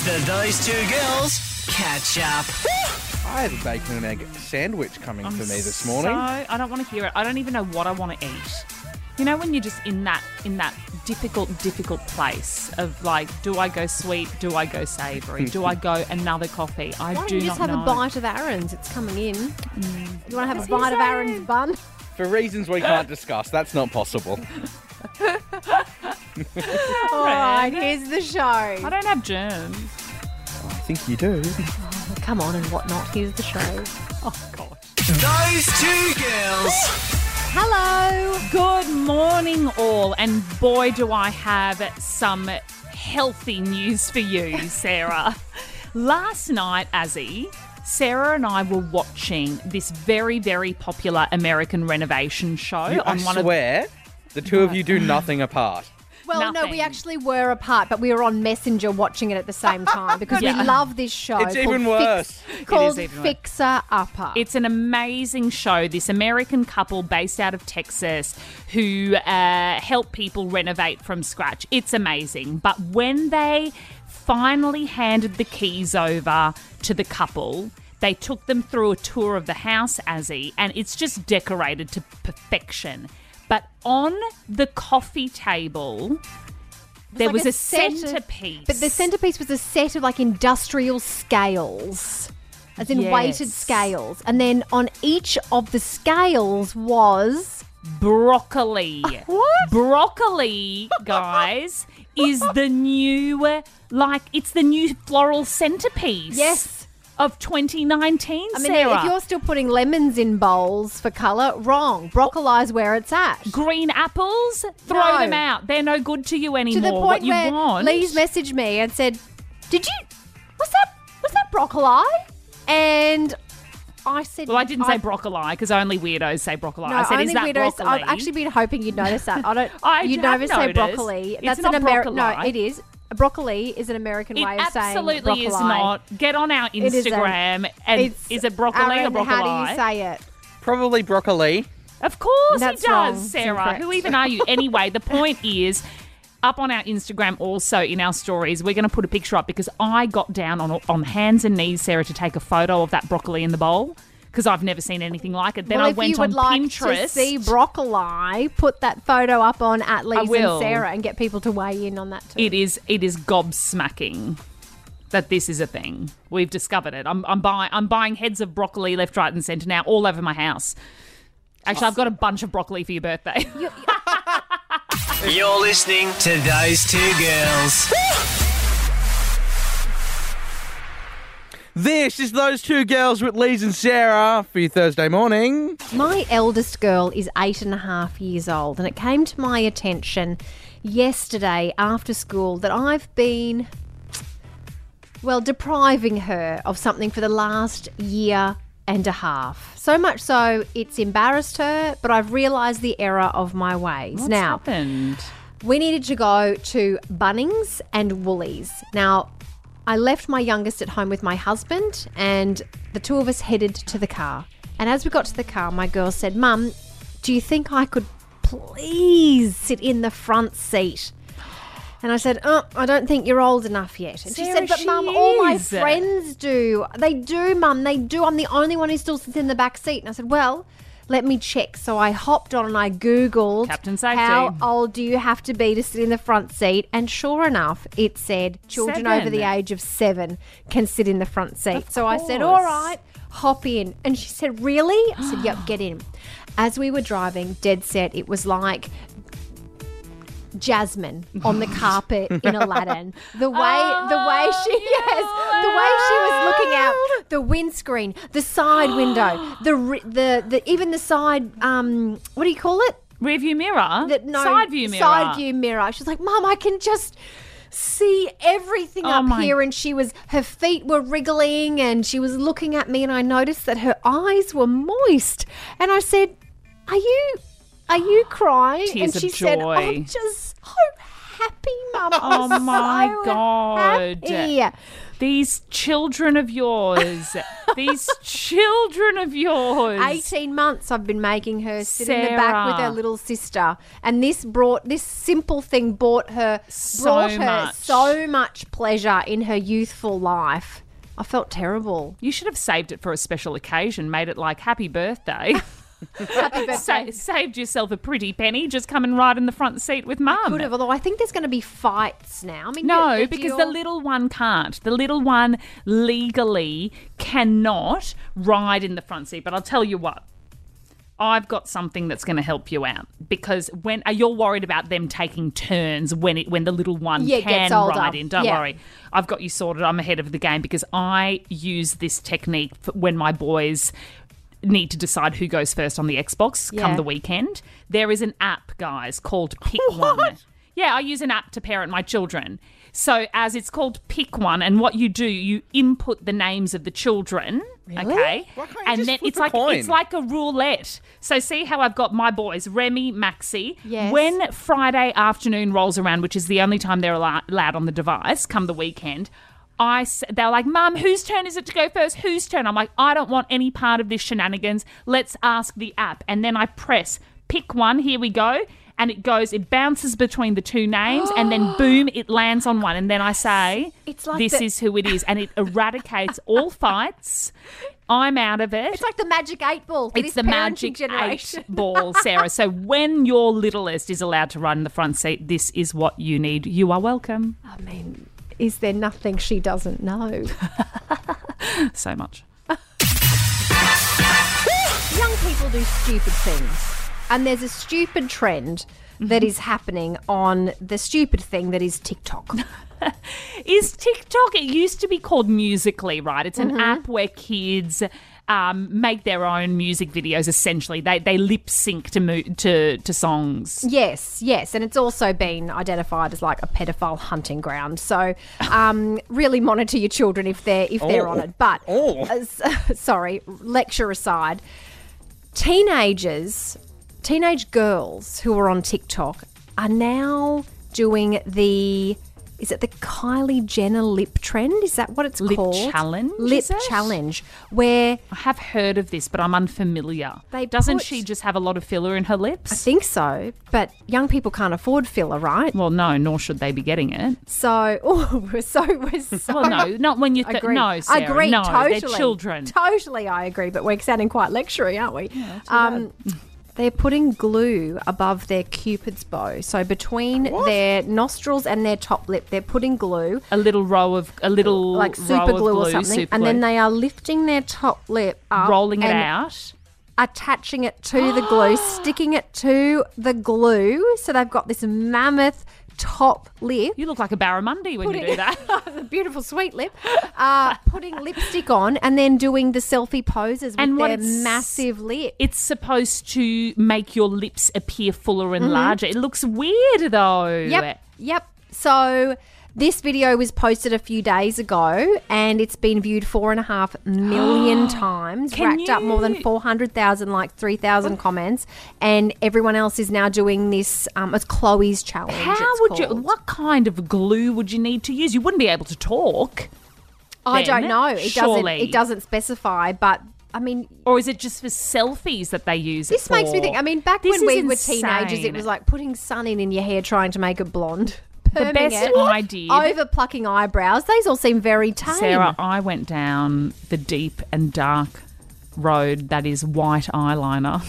The Those Two Girls Catch Up. I had a bacon and egg sandwich coming for me this morning. I don't want to hear it. I don't even know what I want to eat. You know when you're just in that difficult place of like, do I go sweet? Do I go savoury? Do I go another coffee? Why don't you just have a bite of Aaron's? It's coming in. You want to have a bite of Aaron's bun? For reasons we can't discuss, that's not possible. All right, here's the show. I don't have germs. I think you do. Oh, come on and whatnot. Here's the show. Oh, God. Those Two Girls. Hello. Good morning, all. And boy, do I have some healthy news for you, Sarah. Last night, Azzy, Sarah and I were watching this very, very popular American renovation show. I swear, the two of you do nothing apart. Well, no, we Nothing. actually were apart, but we were on Messenger watching it at the same time because we love this show. It's even worse. Called It is even worse. Fixer Upper. It's an amazing show. This American couple based out of Texas who help people renovate from scratch. It's amazing. But when they finally handed the keys over to the couple, they took them through a tour of the house, Azzy, and it's just decorated to perfection. But on the coffee table, there like was a a set of- centerpiece. But the centerpiece was a set of like industrial scales, as in Yes. weighted scales. And then on each of the scales was... broccoli. What? Broccoli, guys, is the new, it's the new floral centerpiece. Yes. Of 2019, I mean, Sarah. if you're still putting lemons in bowls for colour, wrong. Broccoli's where it's at. Green apples, throw No. them out. They're no good to you To anymore. the point what you where want. Lee's messaged me and said, was that broccoli? And I said... Well, I didn't say broccoli because only weirdos say broccoli. No, I said, only is that weirdos. broccoli? I've actually been hoping you'd notice that. You'd have never say noticed. broccoli. It's That's not an American. No, broccoli. it is. Broccoli is an American It way of saying broccoli. absolutely is not. Get on our It isn't. Instagram and is it broccoli Aaron, or broccoli? How do you say it? Probably broccoli. Of course That's he does, wrong. It's Sarah. incorrect. Who even are you? Anyway, the point is, up on our Instagram also in our stories, we're going to put a picture up because I got down on hands and knees, Sarah, to take a photo of that broccoli in the bowl because I've never seen anything like it. Then Well, I if went you would on like Pinterest. to see broccoli, put that photo up on @Lee's will. and Sarah and get people to weigh in on that too. It is gobsmacking that this is a thing. We've discovered it. I'm buying heads of broccoli left, right, and centre now all over my house. Actually, I've got a bunch of broccoli for your birthday. You're listening to Those Two Girls. This is Those Two Girls with Lees and Sarah for your Thursday morning. My eldest girl is 8.5 years old, and it came to my attention yesterday after school that I've been, depriving her of something for the last year and a half. So much so, it's embarrassed her, but I've realised the error of my ways. What's Now, happened? we needed to go to Bunnings and Woolies. Now, I left my youngest at home with my husband and the two of us headed to the car. And as we got to the car, my girl said, "Mum, do you think I could please sit in the front seat?" And I said, "I don't think you're old enough yet." And she Sarah, said, "But she Mum, all my is. friends do. They do, Mum, they do. I'm the only one who still sits in the back seat." And I said, "Well, let me check." So I hopped on and I Googled Captain Safety. how old do you have to be to sit in the front seat? And sure enough, it said children 7. over the age of 7 can sit in the front seat. Of So I said, course. "All right, hop in." And she said, "Really?" I said, "Yep, get in." As we were driving, dead set, it was like Jasmine on the carpet in Aladdin. The way she was looking out the windscreen, the side window, the even the side what do you call it? Rear view mirror? Side view mirror. Side view mirror. She's like, "Mum, I can just see everything up my- here." And her feet were wriggling and she was looking at me and I noticed that her eyes were moist. And I said, Are you crying?" Tears and she of said, joy. "I'm just so happy, Mum. Oh I'm my so God. happy." These children of yours. 18 months I've been making her sit in the back with her Sarah. little sister, and this simple thing brought her so much pleasure in her youthful life. I felt terrible. You should have saved it for a special occasion, made it like happy birthday. Happy birthday. Saved yourself a pretty penny, just coming right in the front seat with mum. Could have, although I think there's going to be fights now. I mean, No, because the little one can't. The little one legally cannot ride in the front seat. But I'll tell you what. I've got something that's going to help you out, because when you're worried about them taking turns when the little one can gets older. ride in. Don't worry. I've got you sorted. I'm ahead of the game because I use this technique when my boys need to decide who goes first on the Xbox come the weekend. There is an app, guys, called Pick One. Yeah, I use an app to parent my children. So as it's called Pick One, and what you do, you input the names of the children. Really? Okay. Why can't you And just then flip it's a like coin? it's like a roulette. So see how I've got my boys, Remy, Maxie. Yes. When Friday afternoon rolls around, which is the only time they're allowed on the device, come the weekend, they're like, Mum, whose turn is it to go first? Whose turn? I'm like, I don't want any part of this shenanigans. Let's ask the app. And then I press Pick One. Here we go. And it bounces between the two names, and then boom, it lands on one. And then I say, It's like this is who it is. And it eradicates all fights. I'm out of it. It's like the magic 8 ball. For It's this the parenting magic generation. 8 ball, Sarah. So when your littlest is allowed to ride in the front seat, this is what you need. You are welcome. I mean, is there nothing she doesn't know? So much. Young people do stupid things. And there's a stupid trend that is happening on the stupid thing that is TikTok. Is TikTok, it used to be called Musical.ly, right? It's an app where kids make their own music videos, essentially. They lip sync to songs. Yes. And it's also been identified as like a pedophile hunting ground. So really monitor your children if they're on it. But, sorry, lecture aside, teenage girls who are on TikTok are now doing is it the Kylie Jenner lip trend? Is that what it's called? Challenge, Lip is it? challenge, where I have heard of this, but I'm unfamiliar. They Doesn't put- she just have a lot of filler in her lips? I think so, but young people can't afford filler, right? Well, no, nor should they be getting it. So, we're so Well, no, not when you... agree. No, Sarah, agree, no, totally. they're children. Totally, I agree, but we're sounding quite lectury, aren't we? They're putting glue above their Cupid's bow. So between their nostrils and their top lip, they're putting glue, A little like super glue or something, super and then glue, they are lifting their top lip up, rolling it and out. attaching it to the glue, sticking it to the glue. So they've got this mammoth top lip. You look like a barramundi when you do that. A beautiful sweet lip. Putting lipstick on and then doing the selfie poses with And what their it's- massive lip. It's supposed to make your lips appear fuller and larger. It looks weird though. Yep. So this video was posted a few days ago and it's been viewed 4.5 million times, Can racked up more than you- 400,000, like 3,000 comments, and everyone else is now doing this. It's Chloe's challenge. How it's would you? called. What kind of glue would you need to use? You wouldn't be able to talk. I then, don't know. It surely. doesn't specify, but I mean, Or is it just for selfies that they use this it for? makes me think. I mean, back This when we is were teenagers, it insane. was like putting sun in your hair, trying to make it blonde. The Perming best it, I did. over plucking eyebrows. These all seem very tame. Sarah, I went down the deep and dark road that is white eyeliner.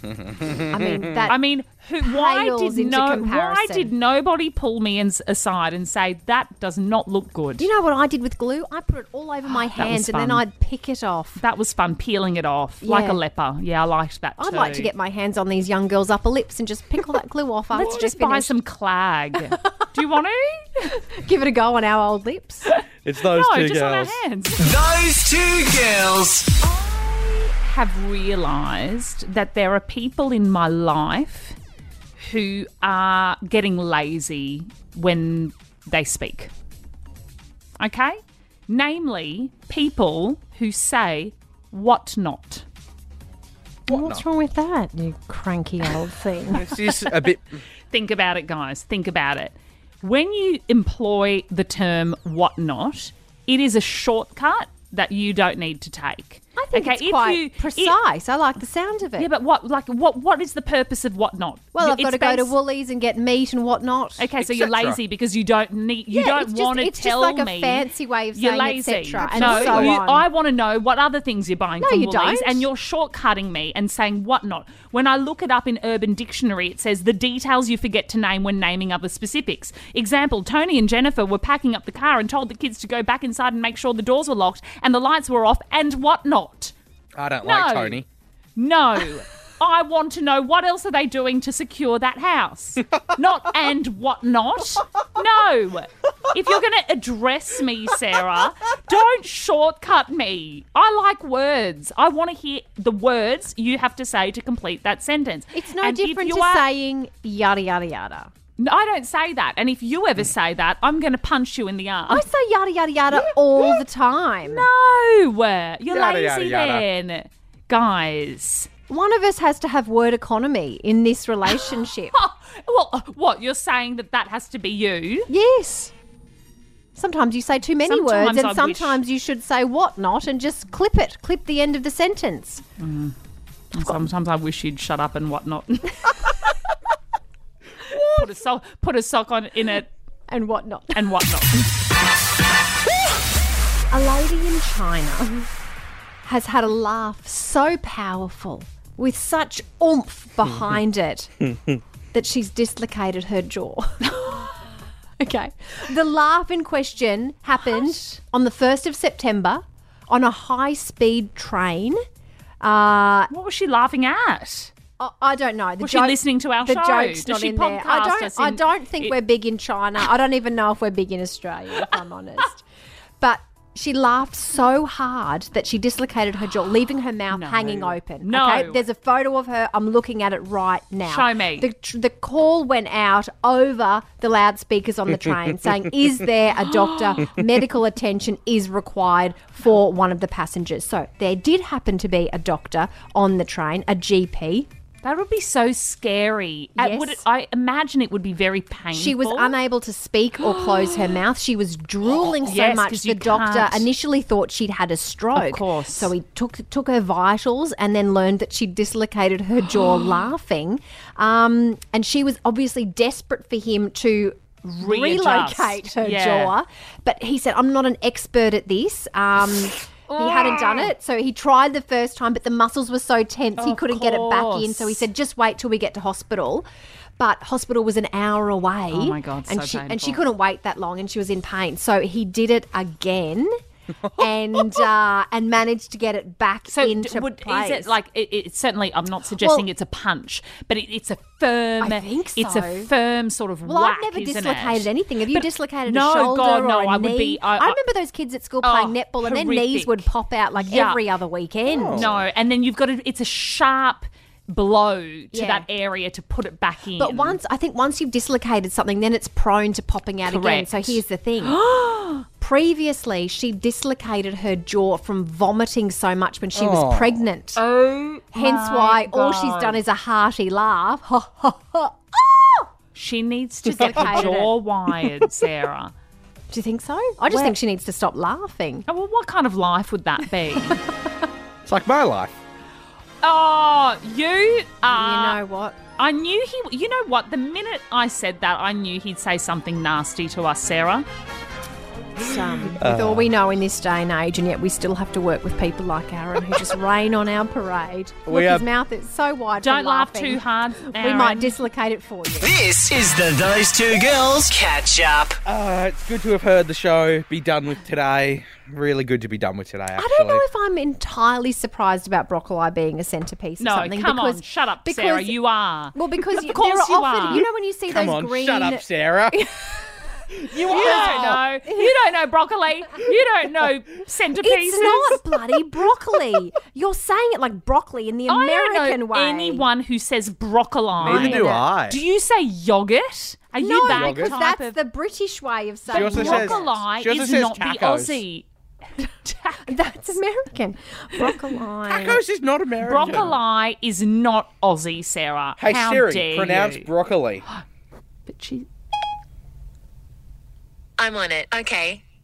I mean, that. I mean, why Pales into comparison. did nobody pull me aside and say that does not look good? Do you know what I did with glue? I put it all over my was hands and then fun. I'd pick it off. That was fun, peeling it off like Yeah. a leper. Yeah, I liked that too. I'd like to get my hands on these young girls' upper lips and just pick all that glue off. Let's just buy some clag. Do you want to? Give it a go on our old lips. It's those No, two just on our girls. hands. Those two girls. Have realised that there are people in my life who are getting lazy when they speak. Okay? Namely, people who say what not. What's wrong with that, you cranky old thing? It's just a bit. Think about it, guys. Think about it. When you employ the term what not, it is a shortcut that you don't need to take. I think it's quite precise. I like the sound of it. Yeah, but what is the purpose of what not? Well, I've got to go to Woolies and get meat and whatnot. Okay, so you're lazy because you don't need. You don't want to tell me. It's just like a fancy way of you're saying lazy. etc. And No, so on. I want to know what other things you're buying from you Woolies, don't. and you're shortcutting me and saying what not. When I look it up in Urban Dictionary, it says the details you forget to name when naming other specifics. Example: Tony and Jennifer were packing up the car and told the kids to go back inside and make sure the doors were locked and the lights were off and whatnot. I don't like Tony. No. I want to know what else are they doing to secure that house. Not and what not. No. If you're going to address me, Sarah, don't shortcut me. I like words. I want to hear the words you have to say to complete that sentence. It's no And if different you to are- saying yada, yada, yada. No, I don't say that. And if you ever say that, I'm going to punch you in the arm. I say yada, yada, yada all the time. No. You're Yada, lazy yada, yada. then. Guys. One of us has to have word economy in this relationship. Well, what? You're saying that has to be you? Yes. Sometimes you say too many Sometimes words, and I sometimes you should say what not and just clip it. Clip the end of the sentence. Sometimes I wish you'd shut up and whatnot. Put a sock on in it And what not. and whatnot. A lady in China has had a laugh so powerful, with such oomph behind it, that she's dislocated her jaw. Okay. The laugh in question happened on the 1st of September on a high-speed train. What was she laughing at? I don't know. Was she listening to our the show? joke's Does not she in there. podcast us I in- don't think we're big in China. I don't even know if we're big in Australia, if I'm honest. But she laughed so hard that she dislocated her jaw, leaving her mouth hanging open. No. Okay? There's a photo of her. I'm looking at it right now. Show me. The call went out over the loudspeakers on the train saying, is there a doctor? Medical attention is required for one of the passengers. So there did happen to be a doctor on the train, a GP. That would be so scary. Yes. I imagine it would be very painful. She was unable to speak or close her mouth. She was drooling so yes, much 'cause the you doctor can't. initially thought she'd had a stroke. Of course. So he took her vitals and then learned that she'd dislocated her jaw laughing. And she was obviously desperate for him to Readjust. relocate her Yeah. jaw. But he said, I'm not an expert at this. He hadn't done it, so he tried the first time, but the muscles were so tense he Of couldn't get it back in. course. So he said, just wait till we get to hospital. But hospital was an hour away. Oh my God, and so she painful. couldn't wait that long, and she was in pain. So he did it again, and managed to get it back into place. Is it like it's certainly? I'm not suggesting Well- it's a punch, but it's a firm. I think It's so. a firm sort of Well, whack. I've never isn't dislocated it? anything. Have you But dislocated no, a shoulder God, or no, a I knee? would be. I remember those kids at school playing netball, and their knees horrific. would pop out like Yeah. every other weekend. No, and then you've got to. It's a sharp blow to Yeah. that area to put it back in. But once you've dislocated something, then it's prone to popping out again. Correct. So here's the thing. Previously, she dislocated her jaw from vomiting so much when she was pregnant. oh, Hence my why all God. she's done is a hearty laugh. She needs to get her Dislocated it. jaw wired, Sarah. Do you think so? I just think she needs to stop laughing. Oh, well, what kind of life would that be? It's like my life. Oh, you You are. know what? I knew he. You know what? The minute I said that, I knew he'd say something nasty to us, Sarah. With all we know in this day and age, and yet we still have to work with people like Aaron who just rain on our parade. We Look, are- his mouth is so wide. Don't from laugh laughing. too hard. We Aaron. might dislocate it for you. This is the Those Two Girls Catch Up. It's good to have heard the show be done with today. Really good to be done with today, actually. I don't know if I'm entirely surprised about broccoli being a centerpiece or No, something. come because, on, shut up, because, Sarah. You are. Well, because Of there course are you often, are. you know, when you see Come those on, green. shut up, Sarah. You don't know. You don't know broccoli. You don't know centerpieces. It's not bloody broccoli. You're saying it like broccoli in the I American don't know way. anyone who says broccoli. Neither do I. Do you say yogurt? Are No, you that because type that's of the British way of She saying also says- broccoli she also is says not the tacos. Aussie. That's American. Broccoli. Tacos is not American. Broccoli is not Aussie, Sarah. Hey, How Siri, dare pronounce you? broccoli. But she. I'm on it. Okay.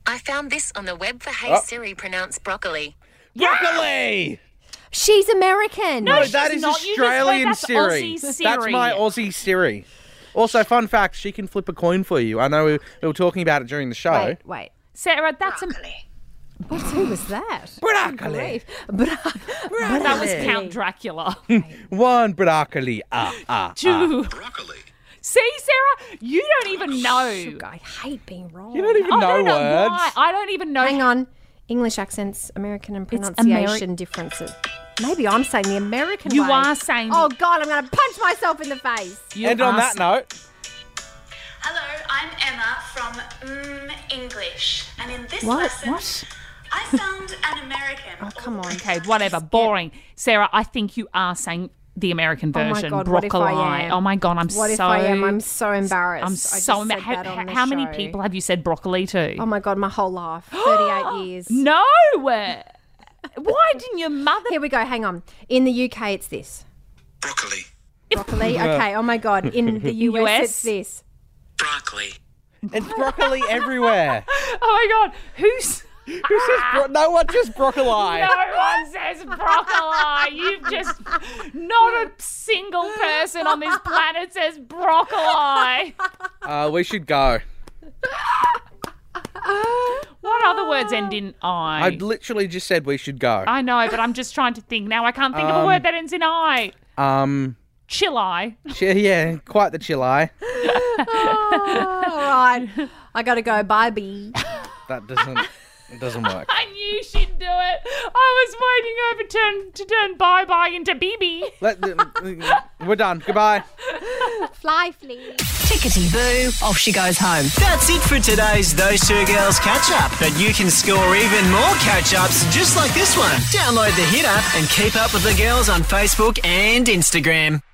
I found this on the web for Hey Oh. Siri pronounced broccoli. Broccoli! She's American. No, she's that is not. You just Australian went, that's Siri. Aussie Siri. That's my Aussie Siri. Also, fun fact, she can flip a coin for you. I know we were talking about it during the show. Wait. Sarah, that's Who was that? Broccoli. that was Count Dracula. One broccoli. Two. See, Sarah, you don't even know. I hate being wrong. You don't even I know don't know words. why. I don't even know. Hang on. English accents, American and It's pronunciation differences. Maybe I'm saying the American You way. are saying. Oh, God, I'm going to punch myself in the face. You And on are that note, Hello, I'm Emma from English, and in this What? lesson, What? I found an American. Oh, come on. Okay, whatever. Boring. Sarah, I think you are saying the American Oh, my version. God, what if broccoli. I am? Oh, my God, I'm What so... if I am? I'm so embarrassed. I'm I so just said embarrassed. that on the How many show. people have you said broccoli to? Oh, my God, my whole life. 38 years. No! Why didn't your mother... Here we go. Hang on. In the UK, it's this. Broccoli. Broccoli. Okay. Oh, my God. In the US, US? it's this. Broccoli. it's broccoli everywhere. Oh, my God. Who's... Who says no one says broccoli. No one says broccoli. You've just... Not a single person on this planet says broccoli. We should go. What other words end in I? I literally just said we should go. I know, but I'm just trying to think now. I can't think of a word that ends in I. Chili. Yeah, quite the chili. Oh, all right. I got to go. Bye, bee. That doesn't work. I knew she'd do it. I was waiting over to turn bye-bye into BB. We're done. Goodbye. Fly, flea. Tickety boo, off she goes home. That's it for today's Those Two Girls catch up. But you can score even more catch ups just like this one. Download the Hit app and keep up with the girls on Facebook and Instagram.